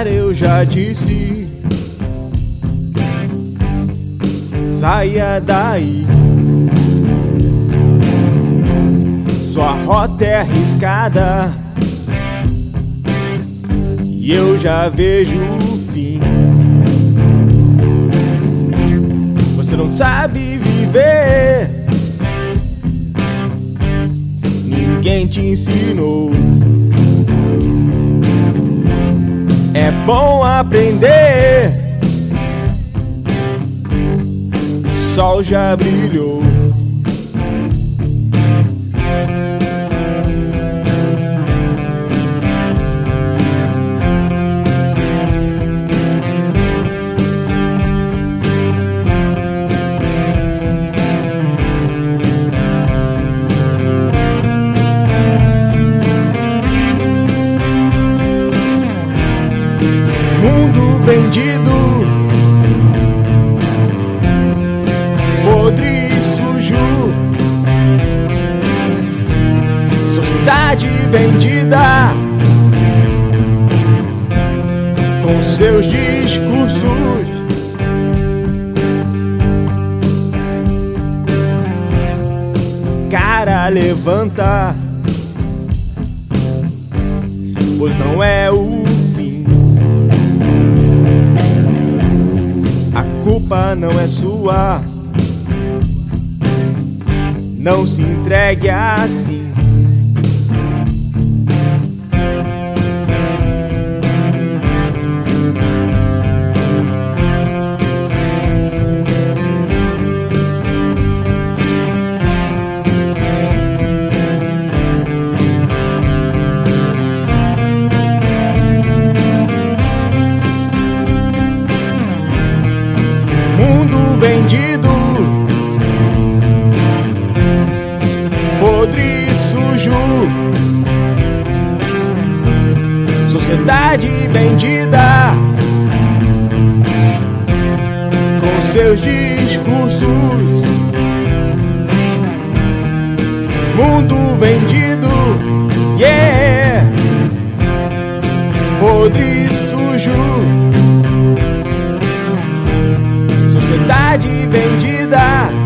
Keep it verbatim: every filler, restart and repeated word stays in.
Cara, eu já disse, saia daí. Sua rota é arriscada e eu já vejo o fim. Você não sabe viver, ninguém te ensinou. É bom aprender, o sol já brilhou. Mundo vendido, podre e sujo, sociedade vendida com seus discursos. Cara, levanta, pois não é o culpa não é sua, não se entregue assim. Vendido, podre e sujo, sociedade vendida com seus discursos. Mundo vendido, yeah, podre e sujo, sociedade vendida